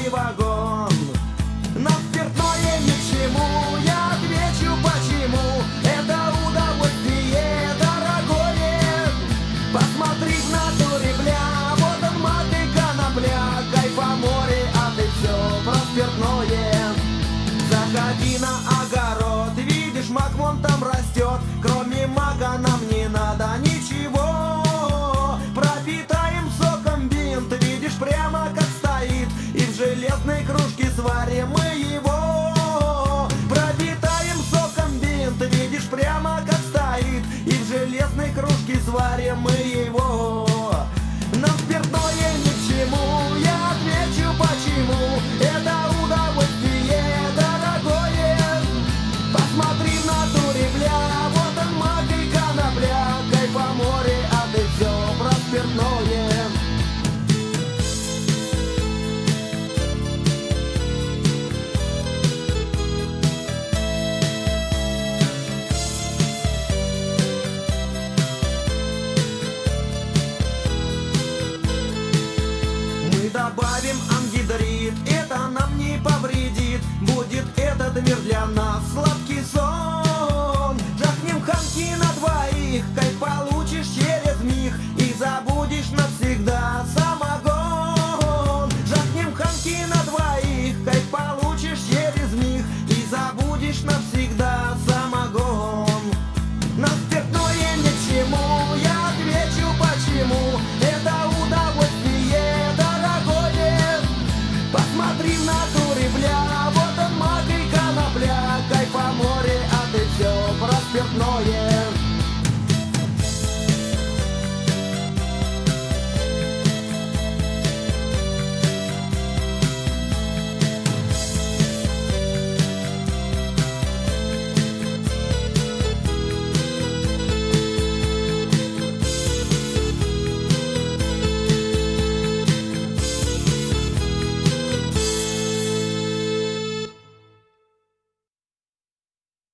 полный вагон. Но спиртное ни к чему, я отвечу почему. Это удовольствие дорогое. Посмотри в натуре, бля, вот он мак и конопля. Кайфа море, а ты все про спиртное. Заходи на огород, видишь, мак вон там растет. Кроме мака нам не надо ничего. Пропитаем соком бинт, видишь, прямо как стоит. И в железной кружке сварим мы его. Пропитаем соком бинт, видишь, прямо как стоит. И в железной кружке сварим мы его.